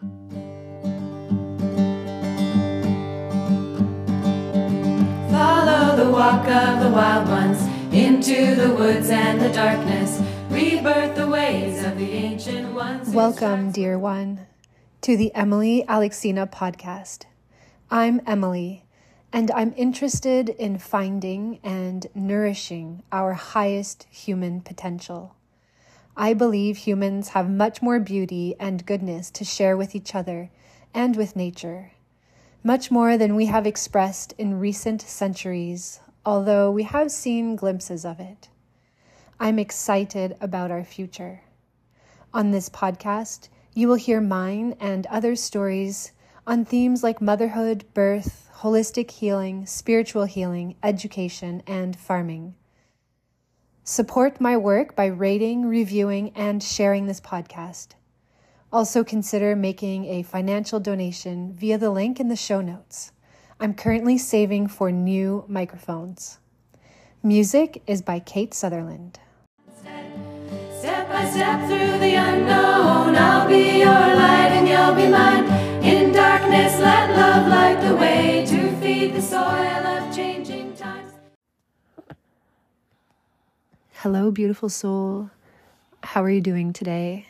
Follow the walk of the wild ones into the woods and the darkness. Rebirth the ways of the ancient ones. Welcome, dear one, to the Emily Alexina podcast. I'm Emily, and I'm interested in finding and nourishing our highest human potential. I believe humans have much more beauty and goodness to share with each other and with nature, much more than we have expressed in recent centuries, although we have seen glimpses of it. I'm excited about our future. On this podcast, you will hear mine and others' stories on themes like motherhood, birth, holistic healing, spiritual healing, education, and farming. Support my work by rating, reviewing, and sharing this podcast. Also consider making a financial donation via the link in the show notes. I'm currently saving for new microphones. Music is by Kate Sutherland. Step by step through the unknown, I'll be your light and you'll be mine. In darkness, let love light the way to feed the soil of changing times. Hello, beautiful soul. How are you doing today?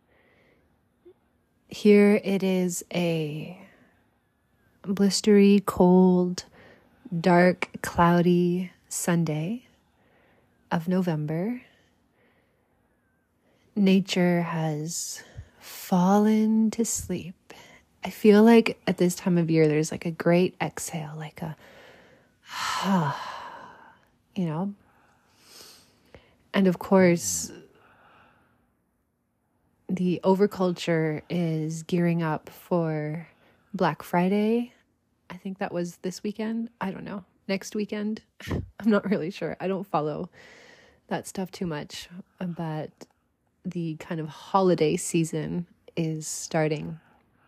Here it is a blistery, cold, dark, cloudy Sunday of November. Nature has fallen to sleep. I feel like at this time of year, there's like a great exhale, like a, And of course, the overculture is gearing up for Black Friday. I think that was this weekend. I don't know. Next weekend. I'm not really sure. I don't follow that stuff too much, but the kind of holiday season is starting.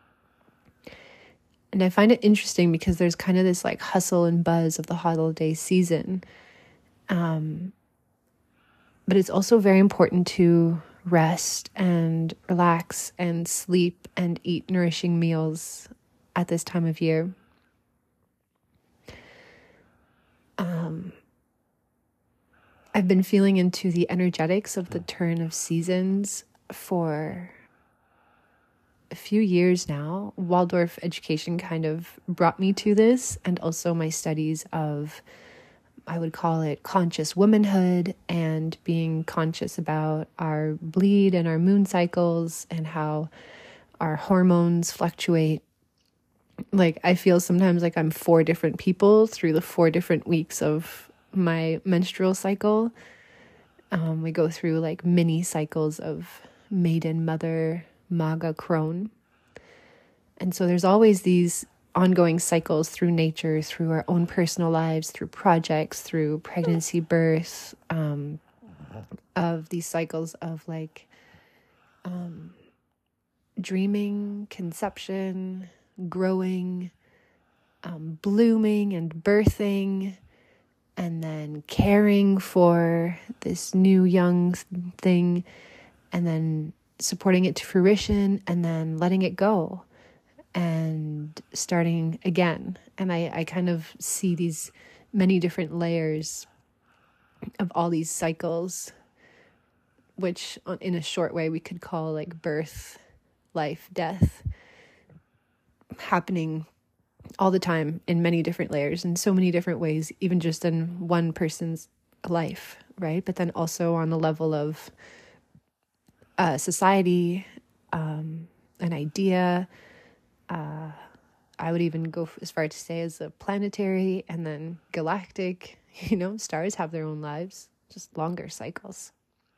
And I find it interesting because there's kind of this like hustle and buzz of the holiday season. But it's also very important to rest and relax and sleep and eat nourishing meals at this time of year. I've been feeling into the energetics of the turn of seasons for a few years now. Waldorf education kind of brought me to this, and also my studies of, I would call it conscious womanhood and being conscious about our bleed and our moon cycles and how our hormones fluctuate. Like, I feel sometimes like I'm 4 different people through the 4 different weeks of my menstrual cycle. We go through like mini cycles of maiden, mother, maga, crone. And so there's always these ongoing cycles through nature, through our own personal lives, through projects, through pregnancy, birth, of these cycles of like dreaming, conception, growing, blooming and birthing, and then caring for this new young thing, and then supporting it to fruition, and then letting it go and starting again. And I kind of see these many different layers of all these cycles, which in a short way we could call like birth, life, death, happening all the time in many different layers, in so many different ways, even just in one person's life, right? But then also on the level of society, an idea. I would even go as far to say as a planetary and then galactic. Stars have their own lives, just longer cycles.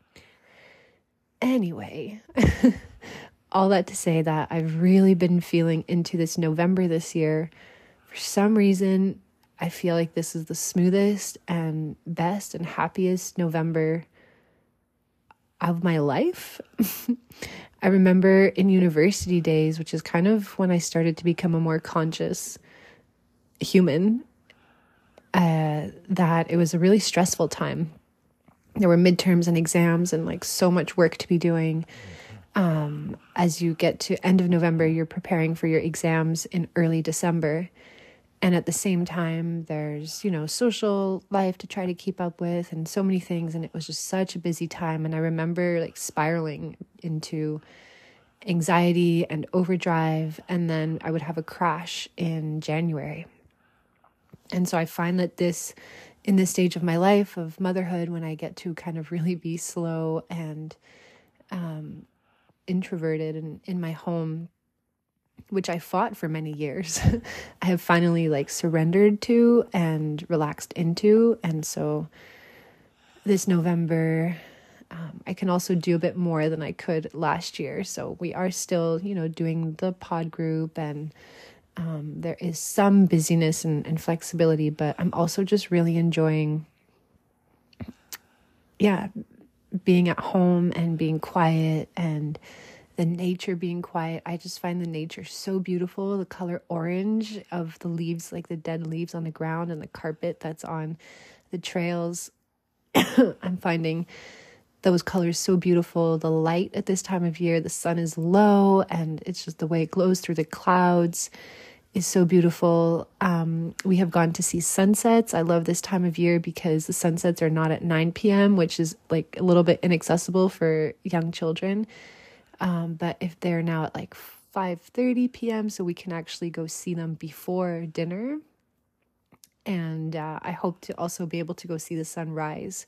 Anyway, all that to say that I've really been feeling into this November this year. For some reason, I feel like this is the smoothest and best and happiest November of my life. I remember in university days, which is kind of when I started to become a more conscious human, that it was a really stressful time. There were midterms and exams and like so much work to be doing. As you get to end of November, you're preparing for your exams in early December. And at the same time, there's, social life to try to keep up with and so many things. And it was just such a busy time. And I remember spiraling into anxiety and overdrive. And then I would have a crash in January. And so I find that in this stage of my life of motherhood, when I get to kind of really be slow and introverted in my home, which I fought for many years, I have finally surrendered to and relaxed into. And so this November, I can also do a bit more than I could last year. So we are still, doing the pod group, and there is some busyness and flexibility, but I'm also just really enjoying, being at home and being quiet, and the nature being quiet. I just find the nature so beautiful. The color orange of the leaves, like the dead leaves on the ground, and the carpet that's on the trails. I'm finding those colors so beautiful. The light at this time of year, the sun is low, and it's just the way it glows through the clouds is so beautiful. We have gone to see sunsets. I love this time of year because the sunsets are not at 9 p.m., which is a little bit inaccessible for young children. But if they're now at 5:30 p.m., so we can actually go see them before dinner. And I hope to also be able to go see the sunrise.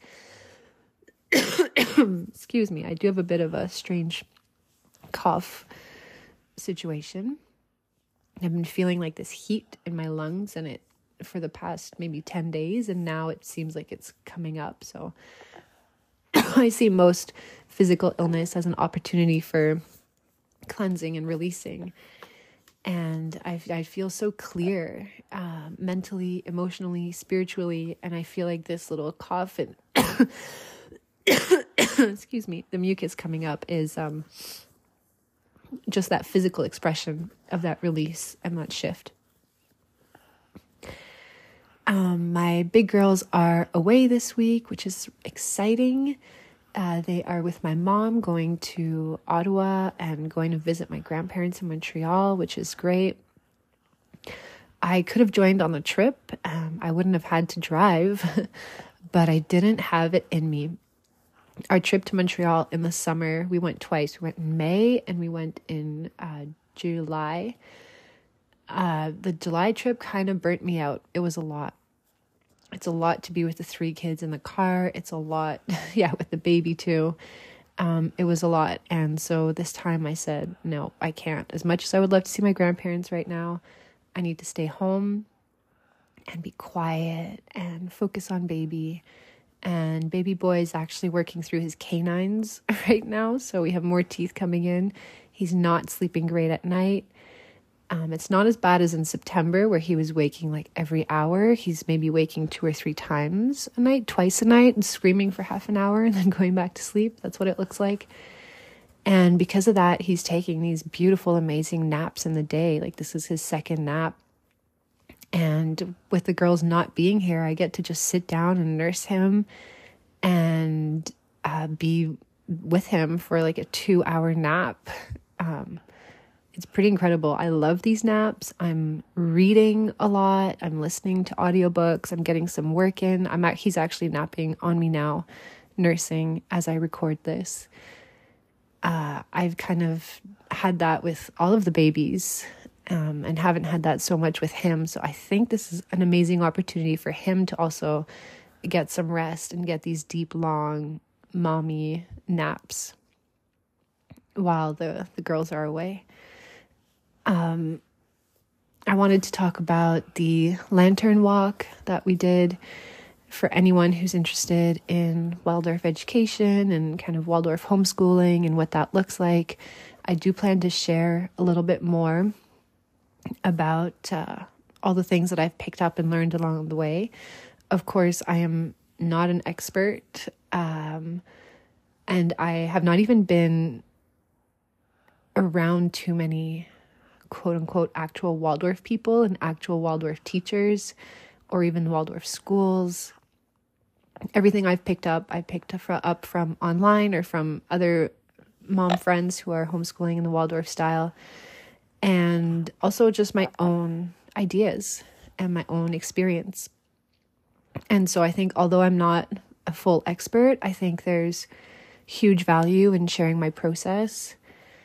Excuse me, I do have a bit of a strange cough situation. I've been feeling this heat in my lungs and it for the past maybe 10 days, and now it seems like it's coming up. So I see most physical illness as an opportunity for cleansing and releasing. And I feel so clear, mentally, emotionally, spiritually, and I feel like this little cough and excuse me, the mucus coming up is just that physical expression of that release and that shift. My big girls are away this week, which is exciting. They are with my mom going to Ottawa and going to visit my grandparents in Montreal, which is great. I could have joined on the trip. I wouldn't have had to drive, but I didn't have it in me. Our trip to Montreal in the summer, we went twice. We went in May and we went in July. The July trip kind of burnt me out. It was a lot. It's a lot to be with the 3 kids in the car. It's a lot, with the baby too. It was a lot. And so this time I said, no, I can't. As much as I would love to see my grandparents right now, I need to stay home and be quiet and focus on baby. And baby boy is actually working through his canines right now. So we have more teeth coming in. He's not sleeping great at night. It's not as bad as in September where he was waking every hour. He's maybe waking 2 or 3 times a night, twice a night, and screaming for half an hour and then going back to sleep. That's what it looks like. And because of that, he's taking these beautiful, amazing naps in the day. This is his second nap. And with the girls not being here, I get to just sit down and nurse him and be with him for a 2-hour nap. It's pretty incredible. I love these naps. I'm reading a lot. I'm listening to audiobooks. I'm getting some work in. He's actually napping on me now, nursing as I record this. I've kind of had that with all of the babies, and haven't had that so much with him. So I think this is an amazing opportunity for him to also get some rest and get these deep, long, mommy naps while the girls are away. I wanted to talk about the lantern walk that we did for anyone who's interested in Waldorf education and kind of Waldorf homeschooling and what that looks like. I do plan to share a little bit more about all the things that I've picked up and learned along the way. Of course, I am not an expert, and I have not even been around too many quote-unquote actual Waldorf people and actual Waldorf teachers or even Waldorf schools. Everything I've picked up, I picked up from online or from other mom friends who are homeschooling in the Waldorf style, and also just my own ideas and my own experience. And so I think, although I'm not a full expert, I think there's huge value in sharing my process.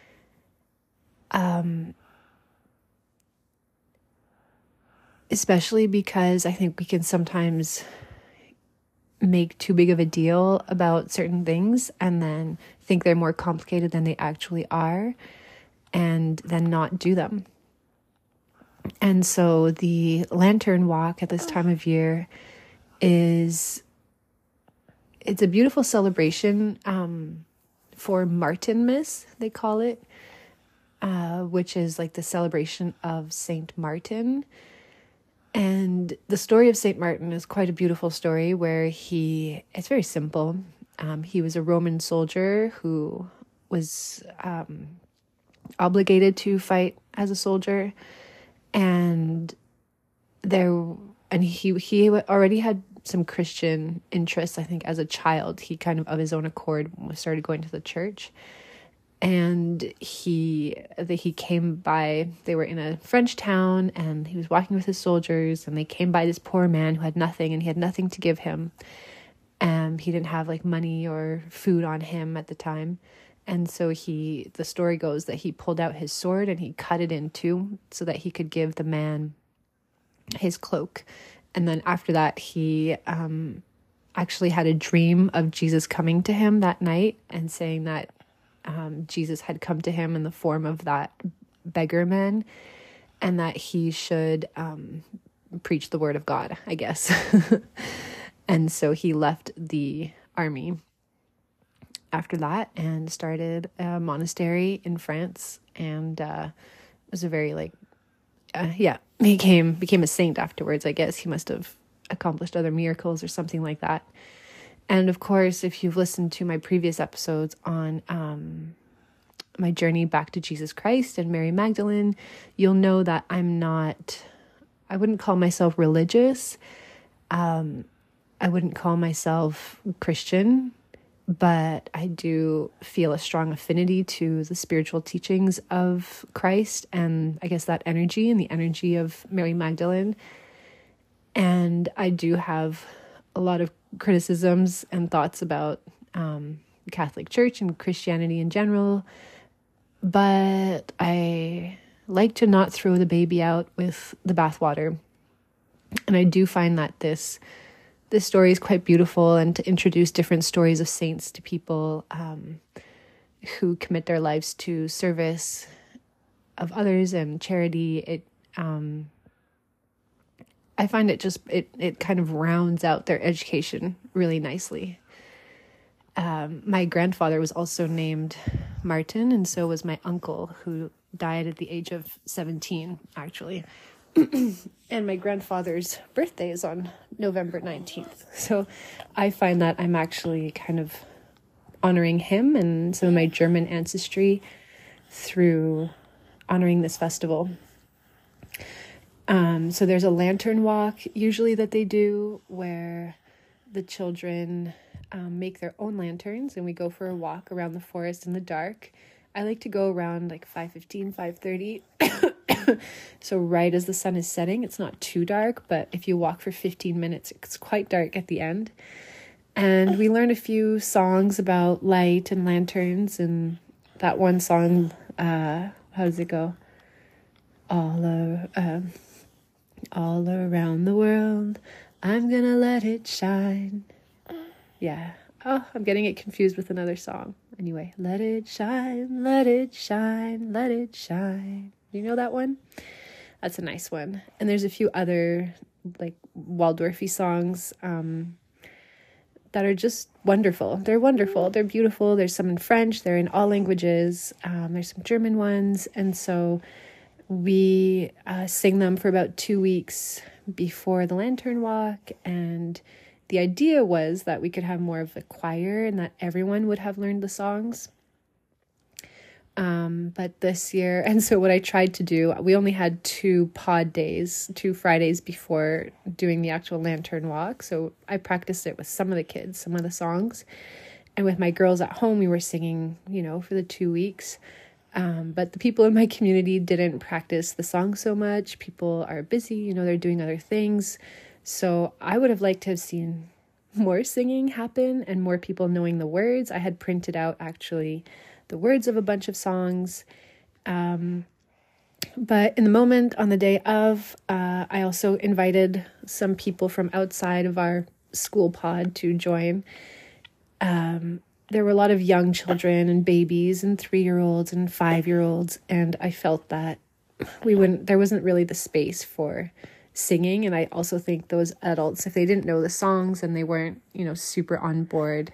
Especially because I think we can sometimes make too big of a deal about certain things and then think they're more complicated than they actually are, and then not do them. And so the lantern walk at this time of year it's a beautiful celebration for Martinmas, they call it, which is like the celebration of Saint Martin. And the story of Saint Martin is quite a beautiful story where it's very simple. He was a Roman soldier who was obligated to fight as a soldier, and he already had some Christian interests. I think as a child, he kind of his own accord started going to the church. And he came by, they were in a French town, and he was walking with his soldiers, and they came by this poor man who had nothing, and he had nothing to give him. And he didn't have like money or food on him at the time. And so the story goes that he pulled out his sword and he cut it in two so that he could give the man his cloak. And then after that, he actually had a dream of Jesus coming to him that night and saying that Jesus had come to him in the form of that beggar man, and that he should preach the word of God, I guess. And so he left the army after that and started a monastery in France, and was a very became a saint afterwards. I guess he must have accomplished other miracles or something like that. And of course, if you've listened to my previous episodes on my journey back to Jesus Christ and Mary Magdalene, you'll know that I wouldn't call myself religious. I wouldn't call myself Christian, but I do feel a strong affinity to the spiritual teachings of Christ, and I guess that energy and the energy of Mary Magdalene. And I do have a lot of criticisms and thoughts about the Catholic Church and Christianity in general, but I like to not throw the baby out with the bathwater. And I do find that this story is quite beautiful, and to introduce different stories of saints to people who commit their lives to service of others and charity, I find it kind of rounds out their education really nicely. My grandfather was also named Martin, and so was my uncle, who died at the age of 17, actually. And my grandfather's birthday is on November 19th. So I find that I'm actually kind of honoring him and some of my German ancestry through honoring this festival. So there's a lantern walk usually that they do where the children make their own lanterns, and we go for a walk around the forest in the dark. I like to go around like 5:15, 5:30. So right as the sun is setting, it's not too dark, but if you walk for 15 minutes, it's quite dark at the end. And we learn a few songs about light and lanterns, and that one song, how does it go? All around the world, I'm gonna let it shine. Yeah. Oh, I'm getting it confused with another song. Anyway, let it shine, let it shine, let it shine. Do you know that one? That's a nice one. And there's a few other like Waldorfy songs that are just wonderful. They're wonderful. They're beautiful. There's some in French. They're in all languages. There's some German ones. And so we sing them for about 2 weeks before the lantern walk. And the idea was that we could have more of a choir and that everyone would have learned the songs. But this year, and so what I tried to do, we only had 2 pod days, 2 Fridays before doing the actual lantern walk. So I practiced it with some of the kids, some of the songs. And with my girls at home, we were singing, for the 2 weeks. But the people in my community didn't practice the song so much. People are busy, they're doing other things. So I would have liked to have seen more singing happen and more people knowing the words. I had printed out actually the words of a bunch of songs. But in the moment on the day of, I also invited some people from outside of our school pod to join. There were a lot of young children and babies and 3-year-olds and 5-year-olds. And I felt that there wasn't really the space for singing. And I also think those adults, if they didn't know the songs and they weren't, super on board,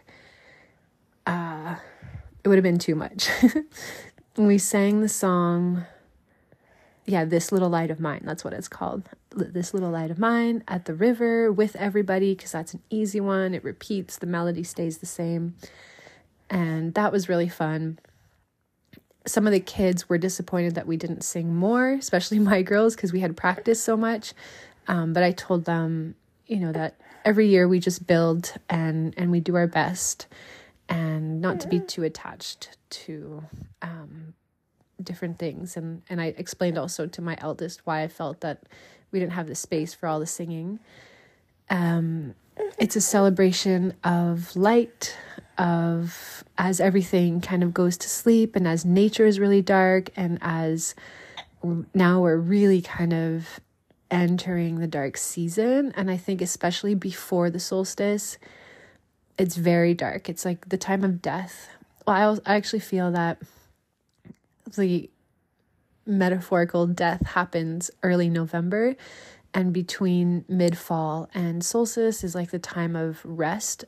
it would have been too much. We sang the song, This Little Light of Mine. That's what it's called. This Little Light of Mine at the river with everybody, because that's an easy one. It repeats, the melody stays the same. And that was really fun. Some of the kids were disappointed that we didn't sing more, especially my girls, because we had practiced so much. But I told them, that every year we just build and we do our best, and not to be too attached to different things. And I explained also to my eldest why I felt that we didn't have the space for all the singing. It's a celebration of light, of as everything kind of goes to sleep and as nature is really dark, and as now we're really kind of entering the dark season. And I think especially before the solstice, it's very dark. It's like the time of death. Well, I actually feel that the metaphorical death happens early November, and between mid-fall and solstice is like the time of rest.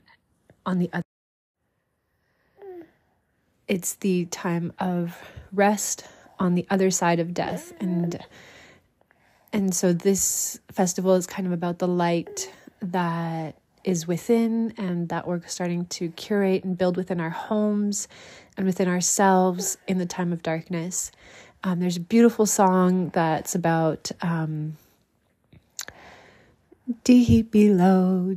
It's the time of rest on the other side of death. And so this festival is kind of about the light that is within, and that we're starting to curate and build within our homes and within ourselves in the time of darkness. There's a beautiful song that's about deep below,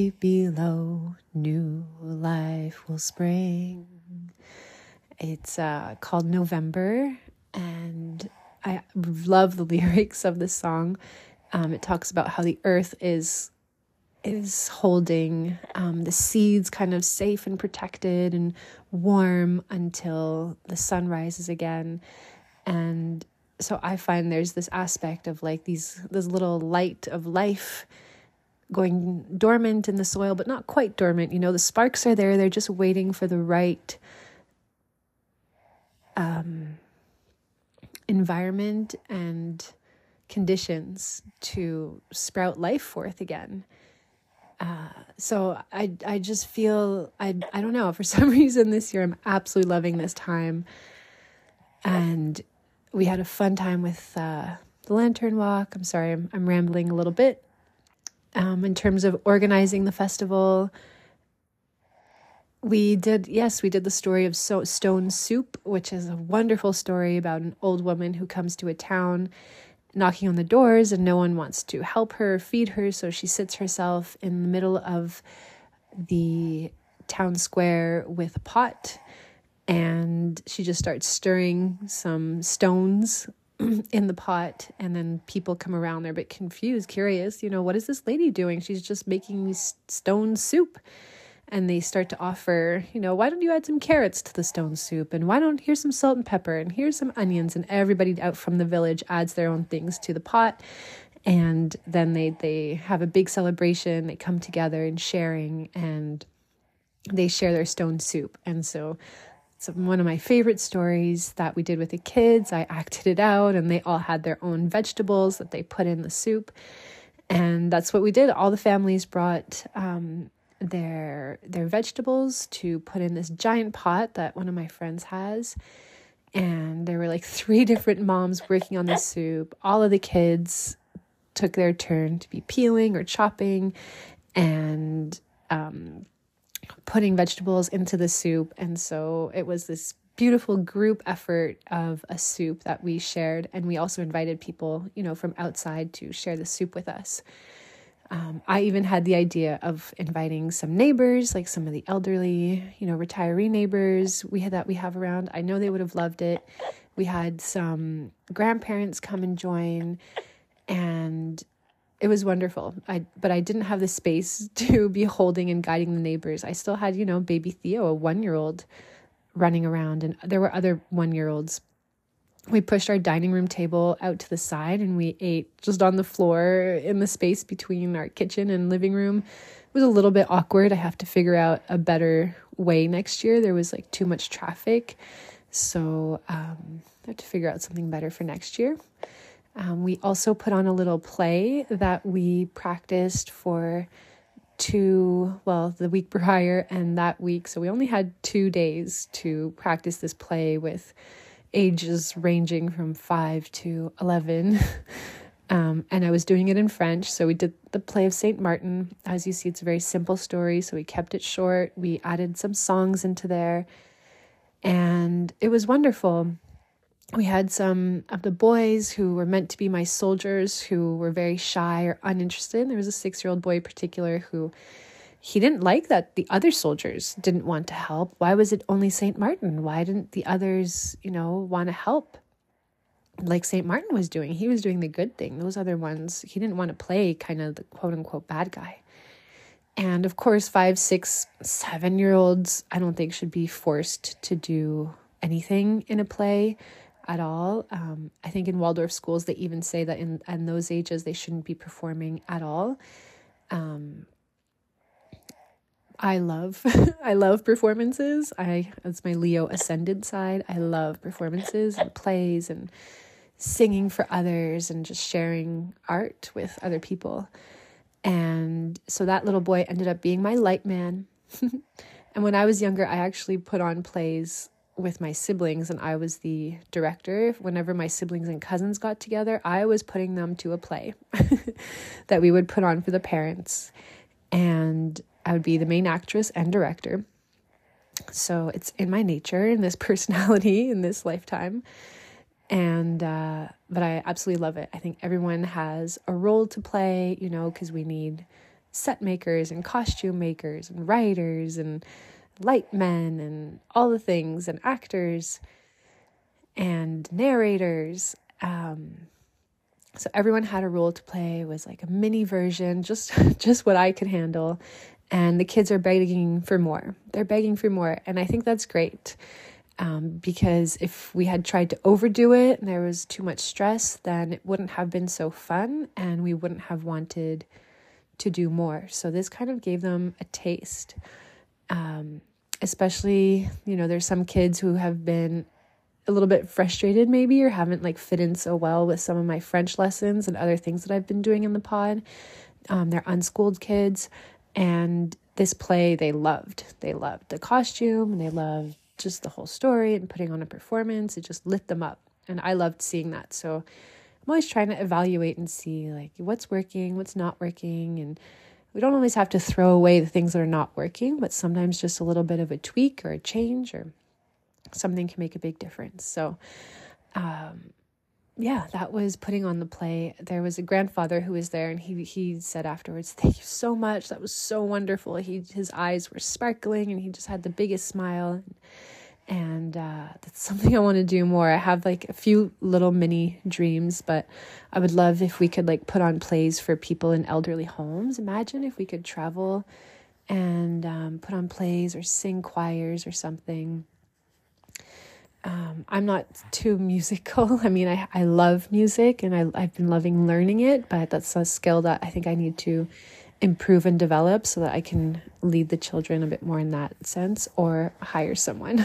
new life will spring. It's called November, and I love the lyrics of this song. It talks about how the earth is holding the seeds kind of safe and protected and warm until the sun rises again. And so I find there's this aspect of like this little light of life going dormant in the soil, but not quite dormant. The sparks are there. They're just waiting for the right environment and conditions to sprout life forth again. So I just feel, I don't know, for some reason this year I'm absolutely loving this time. And we had a fun time with the lantern walk. I'm sorry, I'm rambling a little bit. In terms of organizing the festival, we did the story of Stone Soup, which is a wonderful story about an old woman who comes to a town knocking on the doors and no one wants to help her feed her. So she sits herself in the middle of the town square with a pot, and she just starts stirring some stones in the pot, and then people come around. They're a bit confused, curious, what is this lady doing? She's just making stone soup. And they start to offer, why don't you add some carrots to the stone soup? And here's some salt and pepper, and here's some onions. And everybody out from the village adds their own things to the pot. And then they have a big celebration. They come together and sharing, and they share their stone soup. And so it's one of my favorite stories that we did with the kids. I acted it out, and they all had their own vegetables that they put in the soup. And that's what we did. All the families brought their vegetables to put in this giant pot that one of my friends has. And there were like 3 different moms working on the soup. All of the kids took their turn to be peeling or chopping and putting vegetables into the soup. And so it was this beautiful group effort of a soup that we shared. And we also invited people, from outside to share the soup with us. I even had the idea of inviting some neighbors, like some of the elderly, retiree neighbors we have around. I know they would have loved it. We had some grandparents come and join, and it was wonderful. But I didn't have the space to be holding and guiding the neighbors. I still had, baby Theo, a 1-year-old, running around, and there were other 1-year-olds. We pushed our dining room table out to the side and we ate just on the floor in the space between our kitchen and living room. It was a little bit awkward. I have to figure out a better way next year. There was too much traffic. So I have to figure out something better for next year. We also put on a little play that we practiced for the week prior and that week. So we only had 2 days to practice this play with ages ranging from 5 to 11. And I was doing it in French. So we did the play of Saint Martin. As you see, it's a very simple story. So we kept it short. We added some songs into there. And it was wonderful. We had some of the boys who were meant to be my soldiers who were very shy or uninterested. There was a 6-year-old boy in particular who he didn't like that the other soldiers didn't want to help. Why was it only St. Martin? Why didn't the others, want to help like St. Martin was doing? He was doing the good thing. Those other ones, he didn't want to play kind of the quote unquote bad guy. And of course, 5, 6, 7-year-olds, I don't think should be forced to do anything in a play at all. I think in Waldorf schools, they even say that in those ages, they shouldn't be performing at all. I love performances. That's my Leo ascendant side. I love performances and plays and singing for others and just sharing art with other people. And so that little boy ended up being my light man. And when I was younger, I actually put on plays with my siblings and I was the director. Whenever my siblings and cousins got together, I was putting them to a play that we would put on for the parents. And I would be the main actress and director. So it's in my nature, in this personality, in this lifetime. And, but I absolutely love it. I think everyone has a role to play, because we need set makers and costume makers and writers and light men and all the things and actors and narrators. So everyone had a role to play. It was like a mini version, just what I could handle. And the kids are begging for more. They're begging for more. And I think that's great. Because if we had tried to overdo it and there was too much stress, then it wouldn't have been so fun and we wouldn't have wanted to do more. So this kind of gave them a taste. Especially, there's some kids who have been a little bit frustrated maybe or haven't fit in so well with some of my French lessons and other things that I've been doing in the pod. They're unschooled kids. And this play, they loved. They loved the costume and they loved just the whole story and putting on a performance. It just lit them up. And I loved seeing that. So I'm always trying to evaluate and see what's working, what's not working. And we don't always have to throw away the things that are not working, but sometimes just a little bit of a tweak or a change or something can make a big difference. So, that was putting on the play. There was a grandfather who was there and he said afterwards, "Thank you so much. That was so wonderful." His eyes were sparkling and he just had the biggest smile. And that's something I want to do more. I have a few little mini dreams, but I would love if we could put on plays for people in elderly homes. Imagine if we could travel and put on plays or sing choirs or something. I'm not too musical. I mean, I love music and I've been loving learning it, but that's a skill that I think I need to improve and develop so that I can lead the children a bit more in that sense or hire someone.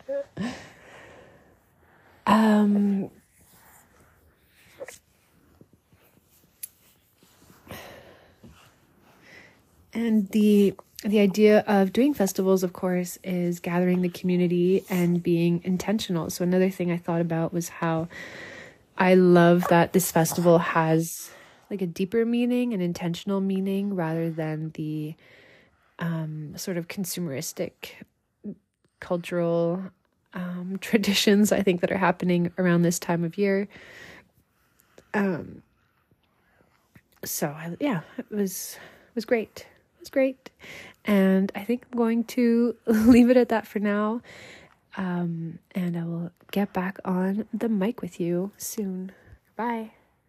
And the idea of doing festivals, of course, is gathering the community and being intentional. So another thing I thought about was how I love that this festival has a deeper meaning, an intentional meaning, rather than the sort of consumeristic cultural traditions, I think, that are happening around this time of year. it was great. It was great. And I think I'm going to leave it at that for now. And I will get back on the mic with you soon. Bye.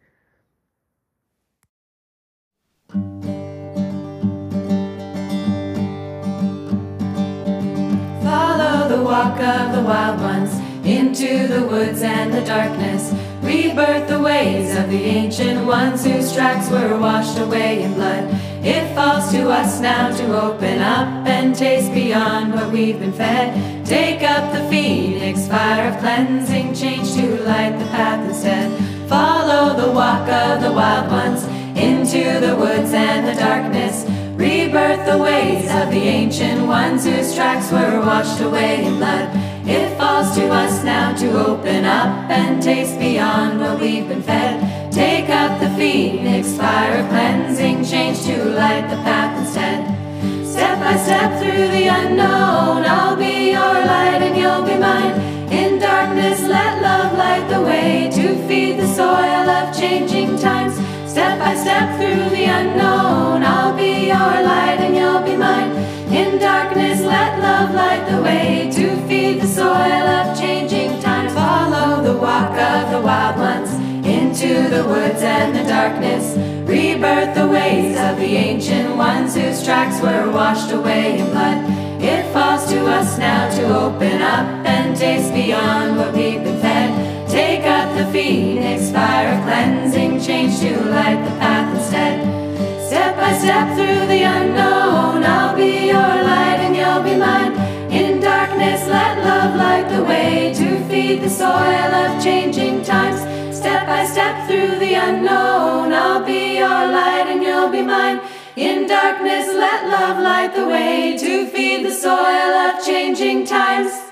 Follow the walk of the wild ones into the woods and the darkness. Rebirth the ways of the ancient ones whose tracks were washed away in blood. It falls to us now to open up and taste beyond what we've been fed. Take up the phoenix fire of cleansing, change to light the path instead. Follow the walk of the wild ones into the woods and the darkness. Rebirth the ways of the ancient ones whose tracks were washed away in blood. It falls to us now to open up and taste beyond what we've been fed. Take up the phoenix fire of cleansing, change to light the path instead. Step by step through the unknown, I'll be your light and you'll be mine. In darkness let love light the way to feed the soil of changing times. Step by step through the unknown, I'll be your light and you'll be mine. In darkness let love light the way to feed the soil of changing times. Follow the walk of the wild ones into the woods and the darkness. Rebirth the ways of the ancient ones whose tracks were washed away in blood. It falls to us now to open up and taste beyond what we've been fed. Take up the phoenix fire of cleansing, change to light the path instead. Step by step through the unknown, I'll be your light and you'll be mine. In darkness let love light the way to feed the soil of changing times. Step by step through the unknown, I'll be your light and you'll be mine. In darkness let love light the way to feed the soil of changing times.